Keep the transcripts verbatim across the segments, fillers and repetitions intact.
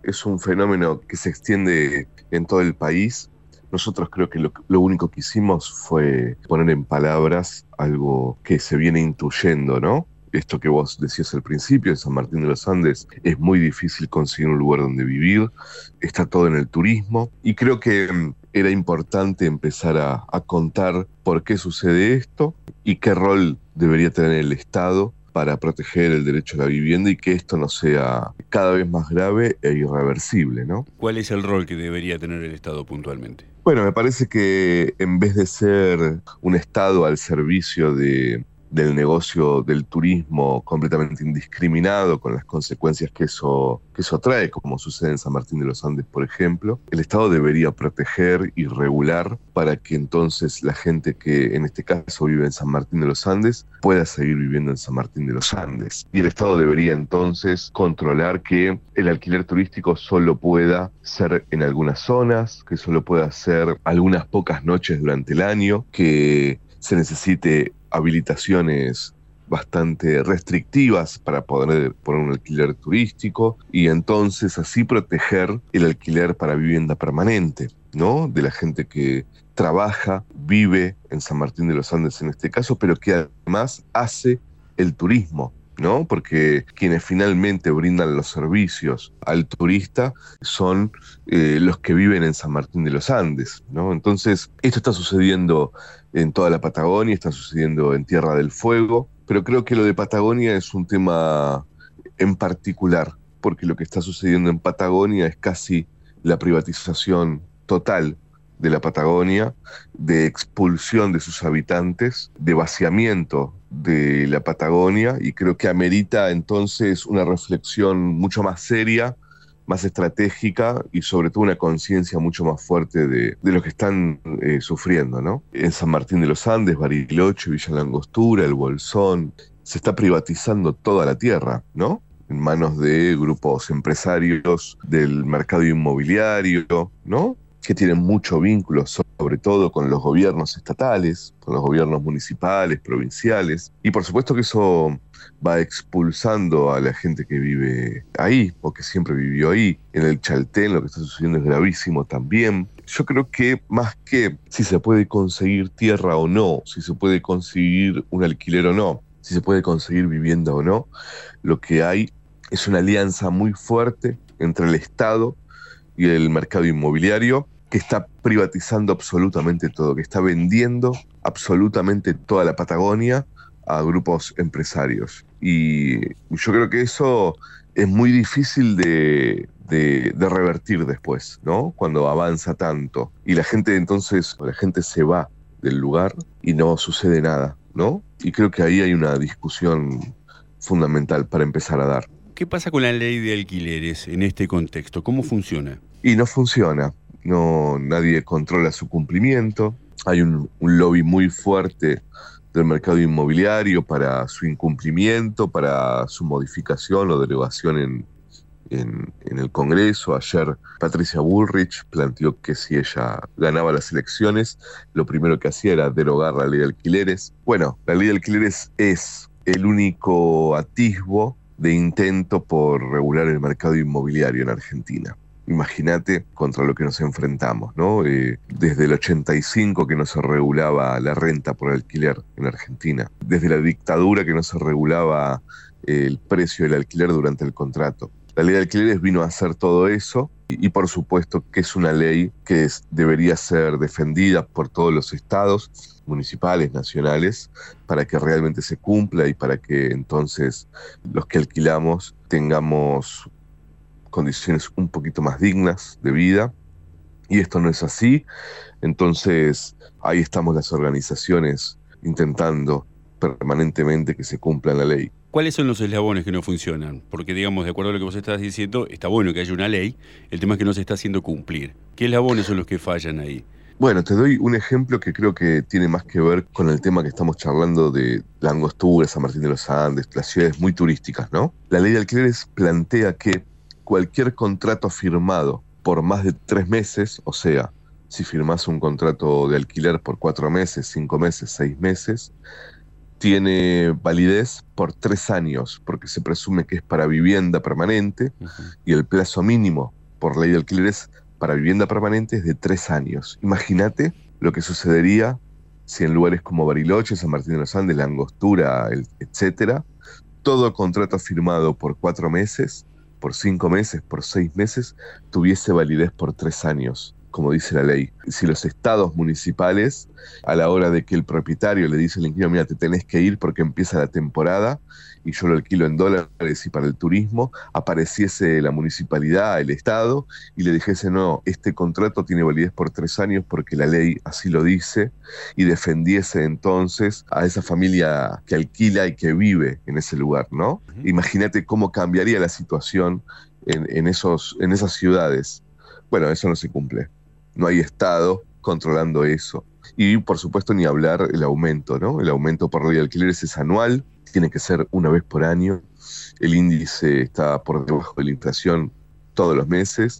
es un fenómeno que se extiende en todo el país. Nosotros creo que lo, lo único que hicimos fue poner en palabras algo que se viene intuyendo, ¿no? Esto que vos decías al principio, en San Martín de los Andes es muy difícil conseguir un lugar donde vivir, está todo en el turismo, y creo que mm, era importante empezar a, a contar por qué sucede esto y qué rol debería tener el Estado para proteger el derecho a la vivienda y que esto no sea cada vez más grave e irreversible, ¿no? ¿Cuál es el rol que debería tener el Estado puntualmente? Bueno, me parece que en vez de ser un Estado al servicio de, del negocio del turismo completamente indiscriminado, con las consecuencias que eso, que eso trae, como sucede en San Martín de los Andes, por ejemplo, el Estado debería proteger y regular para que entonces la gente que en este caso vive en San Martín de los Andes pueda seguir viviendo en San Martín de los Andes. Y el Estado debería entonces controlar que el alquiler turístico solo pueda ser en algunas zonas, que solo pueda ser algunas pocas noches durante el año, que se necesite habilitaciones bastante restrictivas para poder poner un alquiler turístico y entonces así proteger el alquiler para vivienda permanente, ¿no? De la gente que trabaja, vive en San Martín de los Andes en este caso, pero que además hace el turismo, ¿no? Porque quienes finalmente brindan los servicios al turista son eh, los que viven en San Martín de los Andes, ¿no? Entonces, esto está sucediendo en toda la Patagonia, está sucediendo en Tierra del Fuego, pero creo que lo de Patagonia es un tema en particular, porque lo que está sucediendo en Patagonia es casi la privatización total de la Patagonia, de expulsión de sus habitantes, de vaciamiento de la Patagonia, y creo que amerita entonces una reflexión mucho más seria, más estratégica y sobre todo una conciencia mucho más fuerte de, de lo que están eh, sufriendo, ¿no? En San Martín de los Andes, Bariloche, Villa Langostura, El Bolsón, se está privatizando toda la tierra, ¿no? En manos de grupos empresarios del mercado inmobiliario, ¿no? Que tienen mucho vínculo, sobre todo con los gobiernos estatales, con los gobiernos municipales, provinciales, y por supuesto que eso va expulsando a la gente que vive ahí, o que siempre vivió ahí. En el Chaltén lo que está sucediendo es gravísimo también. Yo creo que más que si se puede conseguir tierra o no, si se puede conseguir un alquiler o no, si se puede conseguir vivienda o no, lo que hay es una alianza muy fuerte entre el Estado y el mercado inmobiliario, que está privatizando absolutamente todo, que está vendiendo absolutamente toda la Patagonia a grupos empresarios. Y yo creo que eso es muy difícil de, de, de revertir después, ¿no? Cuando avanza tanto. Y la gente entonces, la gente se va del lugar y no sucede nada, ¿no? Y creo que ahí hay una discusión fundamental para empezar a dar. ¿Qué pasa con la ley de alquileres en este contexto? ¿Cómo funciona? Y no funciona. No, nadie controla su cumplimiento. Hay un, un lobby muy fuerte del mercado inmobiliario para su incumplimiento, para su modificación o derogación en, en, en el Congreso. Ayer Patricia Bullrich planteó que si ella ganaba las elecciones, lo primero que hacía era derogar la ley de alquileres. Bueno, la ley de alquileres es el único atisbo de intento por regular el mercado inmobiliario en Argentina. Imagínate contra lo que nos enfrentamos, ¿no? Eh, desde el ochenta y cinco que no se regulaba la renta por alquiler en Argentina, desde la dictadura que no se regulaba eh, el precio del alquiler durante el contrato. La ley de alquileres vino a hacer todo eso y, y por supuesto que es una ley que es, debería ser defendida por todos los estados, municipales, nacionales, para que realmente se cumpla y para que entonces los que alquilamos tengamos condiciones un poquito más dignas de vida, y esto no es así. Entonces ahí estamos las organizaciones intentando permanentemente que se cumpla la ley. ¿Cuáles son los eslabones que no funcionan? Porque, digamos, de acuerdo a lo que vos estás diciendo, está bueno que haya una ley, el tema es que no se está haciendo cumplir. ¿Qué eslabones son los que fallan ahí? Bueno, te doy un ejemplo que creo que tiene más que ver con el tema que estamos charlando de La Angostura, San Martín de los Andes, las ciudades muy turísticas, ¿no? La ley de alquileres plantea que cualquier contrato firmado por más de tres meses, o sea, si firmás un contrato de alquiler por cuatro meses, cinco meses, seis meses, tiene validez por tres años, porque se presume que es para vivienda permanente, uh-huh. y el plazo mínimo por ley de alquileres para vivienda permanente es de tres años. Imagínate lo que sucedería si en lugares como Bariloche, San Martín de los Andes, La Angostura, el- etcétera, todo contrato firmado por cuatro meses, por cinco meses, por seis meses, tuviese validez por tres años, como dice la ley. Si los estados municipales, a la hora de que el propietario le dice al inquilino, mira, te tenés que ir porque empieza la temporada y yo lo alquilo en dólares y para el turismo, apareciese la municipalidad, el estado, y le dijese, no, este contrato tiene validez por tres años porque la ley así lo dice, y defendiese entonces a esa familia que alquila y que vive en ese lugar, ¿no? Ujú. Imagínate cómo cambiaría la situación en, en, esos, en esas ciudades. Bueno, eso no se cumple. No hay Estado controlando eso. Y por supuesto ni hablar el aumento, ¿no? El aumento por ley de alquileres es anual, tiene que ser una vez por año. El índice está por debajo de la inflación todos los meses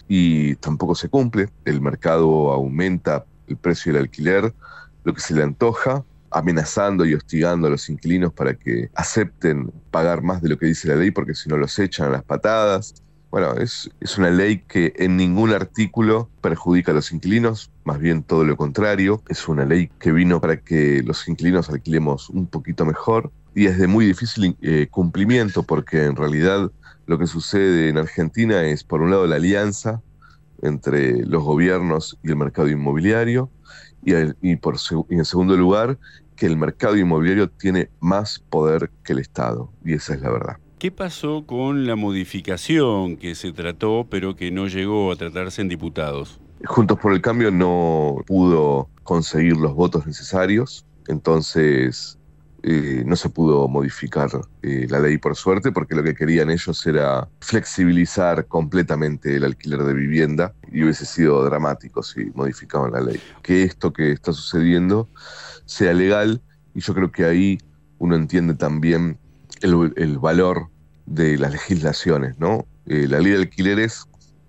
y tampoco se cumple. El mercado aumenta el precio del alquiler, lo que se le antoja, amenazando y hostigando a los inquilinos para que acepten pagar más de lo que dice la ley, porque si no los echan a las patadas. Bueno, es, es una ley que en ningún artículo perjudica a los inquilinos, más bien todo lo contrario. Es una ley que vino para que los inquilinos alquilemos un poquito mejor y es de muy difícil eh, cumplimiento, porque en realidad lo que sucede en Argentina es, por un lado, la alianza entre los gobiernos y el mercado inmobiliario, y, el, y, por, y en segundo lugar, que el mercado inmobiliario tiene más poder que el Estado, y esa es la verdad. ¿Qué pasó con la modificación que se trató, pero que no llegó a tratarse en diputados? Juntos por el Cambio no pudo conseguir los votos necesarios, entonces eh, no se pudo modificar eh, la ley, por suerte, porque lo que querían ellos era flexibilizar completamente el alquiler de vivienda, y hubiese sido dramático si modificaban la ley. Que esto que está sucediendo sea legal, y yo creo que ahí uno entiende también el, el valor de las legislaciones, ¿no? Eh, la ley de alquileres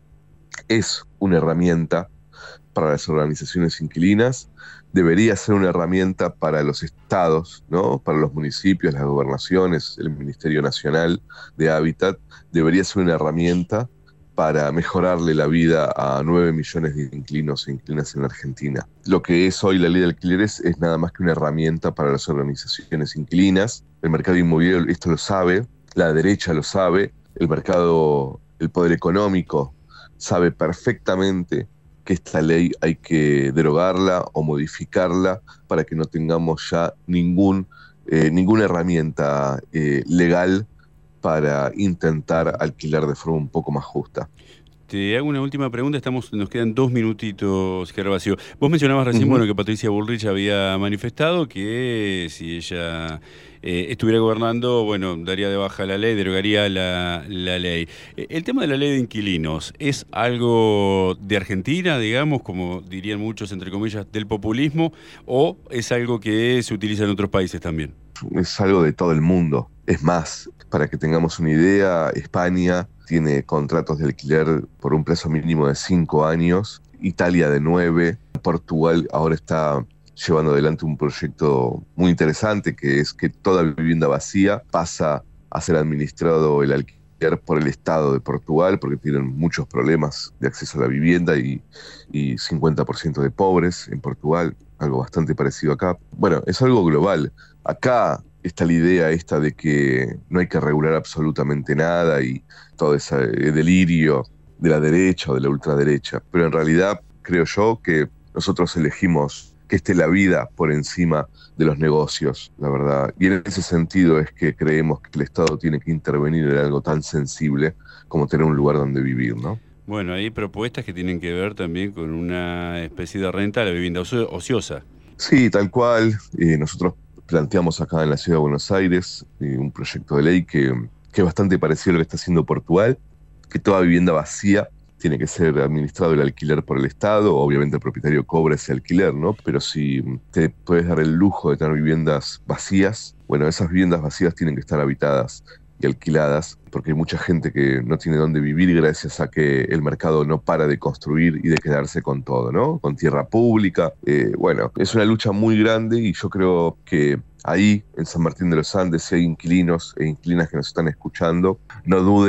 es una herramienta para las organizaciones inquilinas, debería ser una herramienta para los estados, ¿no? Para los municipios, las gobernaciones, el Ministerio Nacional de Hábitat, debería ser una herramienta para mejorarle la vida a nueve millones de inquilinos e inquilinas en la Argentina. Lo que es hoy la ley de alquileres es nada más que una herramienta para las organizaciones inquilinas. El mercado inmobiliario esto lo sabe, la derecha lo sabe, el mercado, el poder económico sabe perfectamente que esta ley hay que derogarla o modificarla para que no tengamos ya ningún, eh, ninguna herramienta eh, legal para intentar alquilar de forma un poco más justa. Te hago una última pregunta, estamos, nos quedan dos minutitos, Gervasio. Vos mencionabas recién, Uh-huh. bueno, que Patricia Bullrich había manifestado que si ella eh, estuviera gobernando, bueno, daría de baja la ley, derogaría la, la ley. Eh, El tema de la ley de inquilinos, ¿es algo de Argentina, digamos, como dirían muchos, entre comillas, del populismo, o es algo que se utiliza en otros países también? Es algo de todo el mundo. Es más, para que tengamos una idea, España tiene contratos de alquiler por un plazo mínimo de cinco años, Italia de nueve, Portugal ahora está llevando adelante un proyecto muy interesante, que es que toda vivienda vacía pasa a ser administrado el alquiler por el Estado de Portugal, porque tienen muchos problemas de acceso a la vivienda y, y cincuenta por ciento de pobres en Portugal, algo bastante parecido acá. Bueno, es algo global. Acá está la idea esta de que no hay que regular absolutamente nada y todo ese delirio de la derecha o de la ultraderecha. Pero en realidad creo yo que nosotros elegimos que esté la vida por encima de los negocios, la verdad. Y en ese sentido es que creemos que el Estado tiene que intervenir en algo tan sensible como tener un lugar donde vivir, ¿no? Bueno, hay propuestas que tienen que ver también con una especie de renta a la vivienda ocio- ociosa. Sí, tal cual. Eh, nosotros planteamos acá en la Ciudad de Buenos Aires eh, un proyecto de ley que, que es bastante parecido a lo que está haciendo Portugal, que toda vivienda vacía tiene que ser administrado el alquiler por el Estado. Obviamente el propietario cobra ese alquiler, ¿no? Pero si te puedes dar el lujo de tener viviendas vacías, bueno, esas viviendas vacías tienen que estar habitadas y alquiladas, porque hay mucha gente que no tiene dónde vivir gracias a que el mercado no para de construir y de quedarse con todo, ¿no? Con tierra pública. Eh, bueno, es una lucha muy grande y yo creo que ahí, en San Martín de los Andes, si hay inquilinos e inquilinas que nos están escuchando, no duden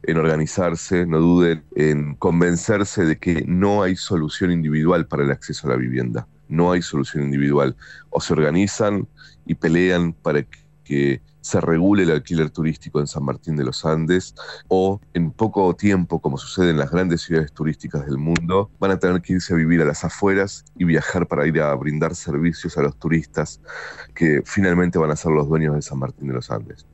en organizarse, no duden en convencerse de que no hay solución individual para el acceso a la vivienda. No hay solución individual. O se organizan y pelean para que se regule el alquiler turístico en San Martín de los Andes, o en poco tiempo, como sucede en las grandes ciudades turísticas del mundo, van a tener que irse a vivir a las afueras y viajar para ir a brindar servicios a los turistas que finalmente van a ser los dueños de San Martín de los Andes.